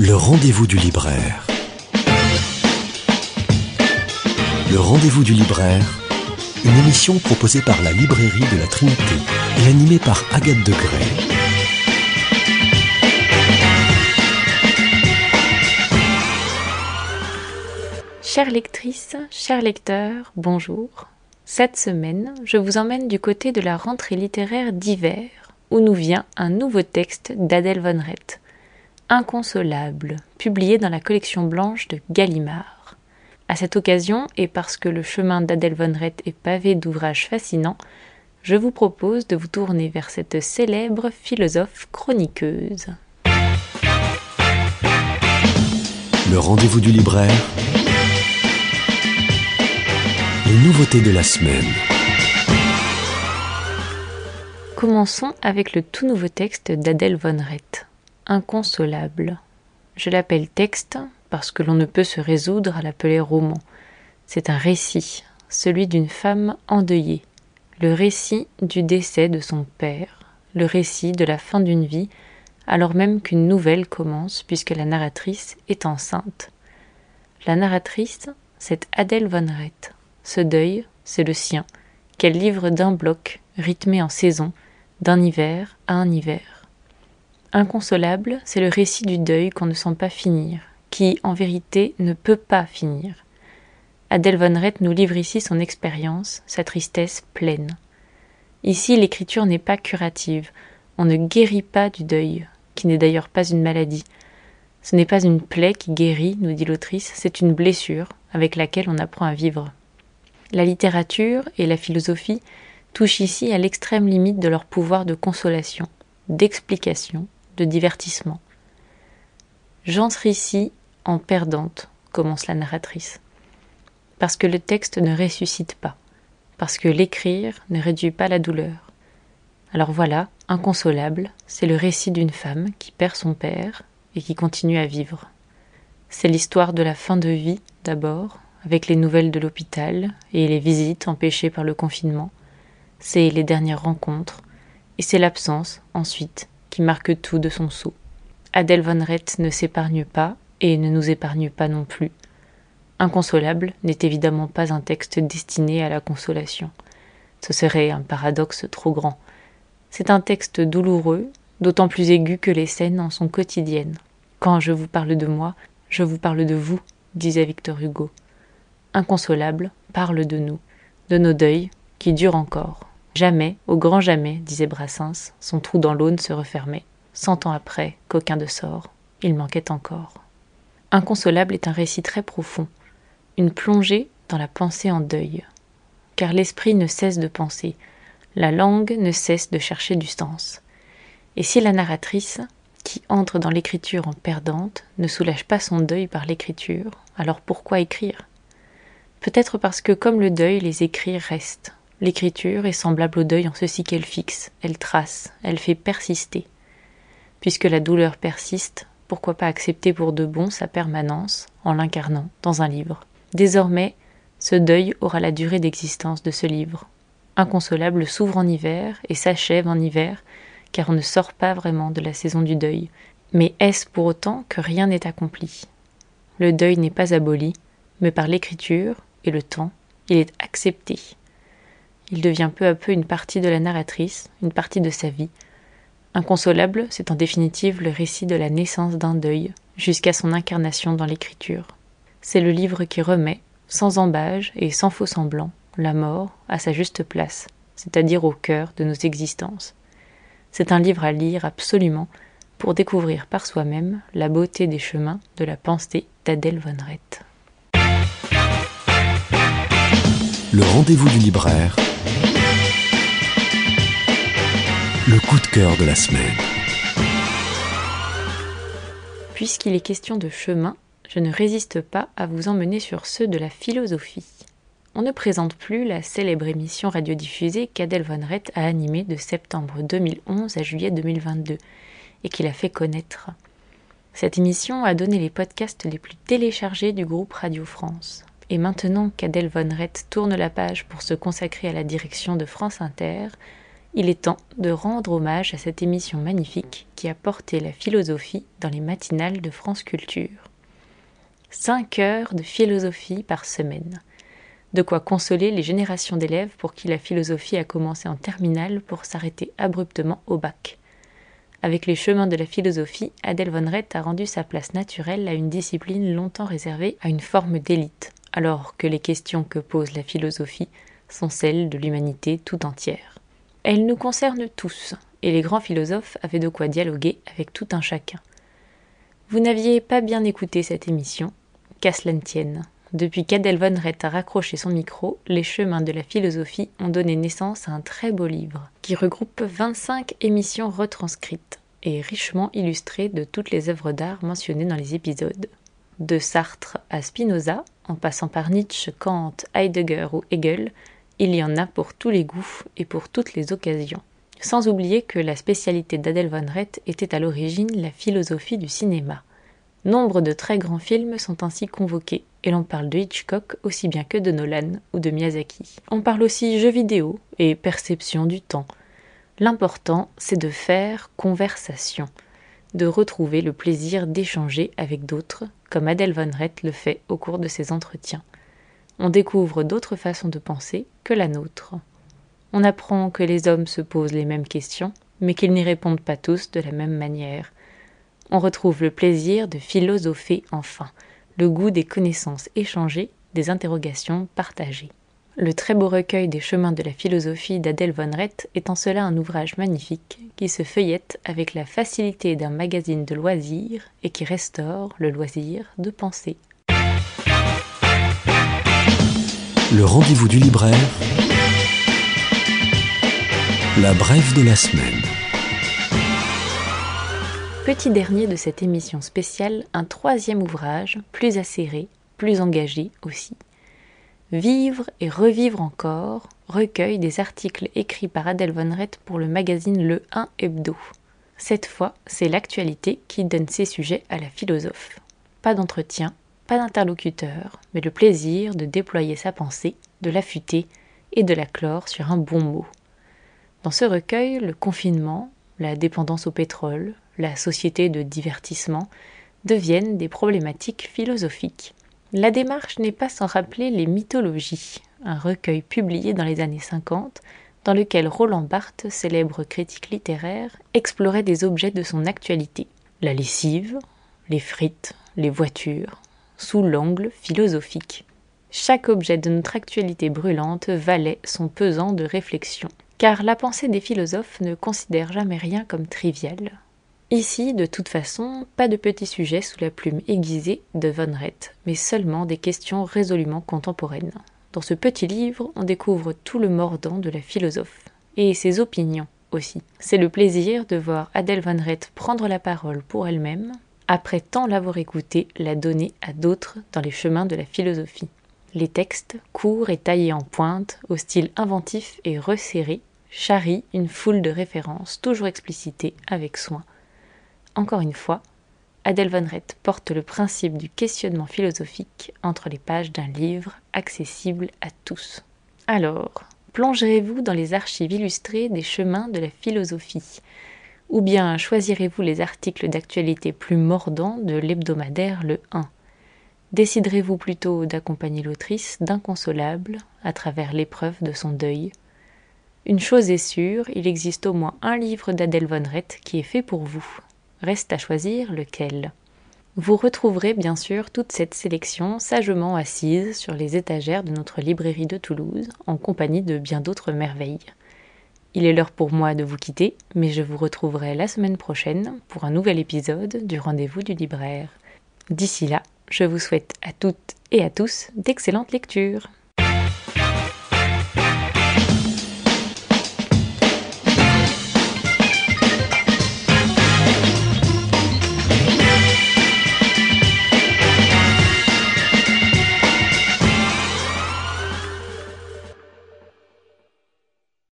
Le rendez-vous du libraire. Le rendez-vous du libraire, une émission proposée par la librairie de la Trinité et animée par Agathe Degré. Chères lectrices, chers lecteurs, bonjour. Cette semaine, je vous emmène du côté de la rentrée littéraire d'hiver, où nous vient un nouveau texte d'Adèle Von Rett, Inconsolable, publié dans la collection blanche de Gallimard. À cette occasion, et parce que le chemin d'Adèle Von Rett est pavé d'ouvrages fascinants, je vous propose de vous tourner vers cette célèbre philosophe chroniqueuse. Le rendez-vous du libraire. Les nouveautés de la semaine. Commençons avec le tout nouveau texte d'Adèle Von Rett, Inconsolable. Je l'appelle texte parce que l'on ne peut se résoudre à l'appeler roman. C'est un récit, celui d'une femme endeuillée, le récit du décès de son père, le récit de la fin d'une vie, alors même qu'une nouvelle commence puisque la narratrice est enceinte. La narratrice, c'est Adèle Von Rett. Ce deuil, c'est le sien, qu'elle livre d'un bloc, rythmé en saison, d'un hiver à un hiver. Inconsolable, c'est le récit du deuil qu'on ne sent pas finir, qui, en vérité, ne peut pas finir. Adèle Von Rett nous livre ici son expérience, sa tristesse pleine. Ici, l'écriture n'est pas curative, on ne guérit pas du deuil, qui n'est d'ailleurs pas une maladie. Ce n'est pas une plaie qui guérit, nous dit l'autrice, c'est une blessure avec laquelle on apprend à vivre. La littérature et la philosophie touchent ici à l'extrême limite de leur pouvoir de consolation, d'explication, de divertissement. J'entre ici en perdante, commence la narratrice, parce que le texte ne ressuscite pas, parce que l'écrire ne réduit pas la douleur. Alors voilà, Inconsolable, c'est le récit d'une femme qui perd son père et qui continue à vivre. C'est l'histoire de la fin de vie, d'abord, avec les nouvelles de l'hôpital et les visites empêchées par le confinement. C'est les dernières rencontres, et c'est l'absence, ensuite, qui marque tout de son sceau. Adèle Von Rett ne s'épargne pas, et ne nous épargne pas non plus. Inconsolable n'est évidemment pas un texte destiné à la consolation. Ce serait un paradoxe trop grand. C'est un texte douloureux, d'autant plus aigu que les scènes en sont quotidiennes. Quand je vous parle de moi, je vous parle de vous, disait Victor Hugo. Inconsolable parle de nous, de nos deuils, qui durent encore. Jamais, au grand jamais, disait Brassens, son trou dans l'aune se refermait. 100 ans après, qu'aucun de sort, il manquait encore. Inconsolable est un récit très profond, une plongée dans la pensée en deuil. Car l'esprit ne cesse de penser, la langue ne cesse de chercher du sens. Et si la narratrice, qui entre dans l'écriture en perdante, ne soulage pas son deuil par l'écriture, alors pourquoi écrire ? Peut-être parce que, comme le deuil, les écrits restent. L'écriture est semblable au deuil en ceci qu'elle fixe, elle trace, elle fait persister. Puisque la douleur persiste, pourquoi pas accepter pour de bon sa permanence en l'incarnant dans un livre ? Désormais, ce deuil aura la durée d'existence de ce livre. Inconsolable s'ouvre en hiver et s'achève en hiver, car on ne sort pas vraiment de la saison du deuil. Mais est-ce pour autant que rien n'est accompli ? Le deuil n'est pas aboli, mais par l'écriture et le temps, il est accepté. Il devient peu à peu une partie de la narratrice, une partie de sa vie. Inconsolable, c'est en définitive le récit de la naissance d'un deuil, jusqu'à son incarnation dans l'écriture. C'est le livre qui remet, sans embâge et sans faux semblant, la mort à sa juste place, c'est-à-dire au cœur de nos existences. C'est un livre à lire absolument pour découvrir par soi-même la beauté des chemins de la pensée d'Adèle Von Rett. Le rendez-vous du libraire. Le coup de cœur de la semaine. Puisqu'il est question de chemin, je ne résiste pas à vous emmener sur ceux de la philosophie. On ne présente plus la célèbre émission radiodiffusée qu'Adèle Von Rett a animée de septembre 2011 à juillet 2022 et qui l'a fait connaître. Cette émission a donné les podcasts les plus téléchargés du groupe Radio France. Et maintenant qu'Adèle Von Rett tourne la page pour se consacrer à la direction de France Inter, Il est temps de rendre hommage à cette émission magnifique qui a porté la philosophie dans les matinales de France Culture. 5 heures de philosophie par semaine. De quoi consoler les générations d'élèves pour qui la philosophie a commencé en terminale pour s'arrêter abruptement au bac. Avec les chemins de la philosophie, Adèle Von Rett a rendu sa place naturelle à une discipline longtemps réservée à une forme d'élite, alors que les questions que pose la philosophie sont celles de l'humanité tout entière. Elles nous concernent tous, et les grands philosophes avaient de quoi dialoguer avec tout un chacun. Vous n'aviez pas bien écouté cette émission, qu'à cela ne tienne. Depuis qu'Adèle Von Rett a raccroché son micro, les chemins de la philosophie ont donné naissance à un très beau livre, qui regroupe 25 émissions retranscrites et richement illustrées de toutes les œuvres d'art mentionnées dans les épisodes. De Sartre à Spinoza, en passant par Nietzsche, Kant, Heidegger ou Hegel, il y en a pour tous les goûts et pour toutes les occasions. Sans oublier que la spécialité d'Adèle Von Rett était à l'origine la philosophie du cinéma. Nombre de très grands films sont ainsi convoqués, et l'on parle de Hitchcock aussi bien que de Nolan ou de Miyazaki. On parle aussi jeux vidéo et perception du temps. L'important, c'est de faire conversation, de retrouver le plaisir d'échanger avec d'autres, comme Adèle Von Rett le fait au cours de ses entretiens. On découvre d'autres façons de penser que la nôtre. On apprend que les hommes se posent les mêmes questions, mais qu'ils n'y répondent pas tous de la même manière. On retrouve le plaisir de philosopher enfin, le goût des connaissances échangées, des interrogations partagées. Le très beau recueil des chemins de la philosophie d'Adèle Von Rett est en cela un ouvrage magnifique qui se feuillette avec la facilité d'un magazine de loisirs et qui restaure le loisir de penser. Le rendez-vous du libraire, la brève de la semaine. Petit dernier de cette émission spéciale, un troisième ouvrage, plus acéré, plus engagé aussi. Vivre et revivre encore, recueil des articles écrits par Adèle Von Rett pour le magazine Le 1 Hebdo. Cette fois, c'est l'actualité qui donne ses sujets à la philosophe. Pas d'entretien, pas d'interlocuteur, mais le plaisir de déployer sa pensée, de l'affûter et de la clore sur un bon mot. Dans ce recueil, le confinement, la dépendance au pétrole, la société de divertissement deviennent des problématiques philosophiques. La démarche n'est pas sans rappeler les mythologies, un recueil publié dans les années 50, dans lequel Roland Barthes, célèbre critique littéraire, explorait des objets de son actualité. La lessive, les frites, les voitures, sous l'angle philosophique. Chaque objet de notre actualité brûlante valait son pesant de réflexion, car la pensée des philosophes ne considère jamais rien comme trivial. Ici, de toute façon, pas de petits sujets sous la plume aiguisée de Von Rett, mais seulement des questions résolument contemporaines. Dans ce petit livre, on découvre tout le mordant de la philosophe, et ses opinions aussi. C'est le plaisir de voir Adèle Von Rett prendre la parole pour elle-même, après tant l'avoir écoutée, la donner à d'autres dans les chemins de la philosophie. Les textes, courts et taillés en pointe, au style inventif et resserré, charrient une foule de références toujours explicitées avec soin. Encore une fois, Adèle Von Rett porte le principe du questionnement philosophique entre les pages d'un livre accessible à tous. Alors, plongerez-vous dans les archives illustrées des chemins de la philosophie, ou bien choisirez-vous les articles d'actualité plus mordants de l'hebdomadaire Le 1 ? Déciderez-vous plutôt d'accompagner l'autrice d'inconsolable à travers l'épreuve de son deuil ? Une chose est sûre, il existe au moins un livre d'Adèle Von Rett qui est fait pour vous. Reste à choisir lequel. Vous retrouverez bien sûr toute cette sélection sagement assise sur les étagères de notre librairie de Toulouse, en compagnie de bien d'autres merveilles. Il est l'heure pour moi de vous quitter, mais je vous retrouverai la semaine prochaine pour un nouvel épisode du Rendez-vous du libraire. D'ici là, je vous souhaite à toutes et à tous d'excellentes lectures.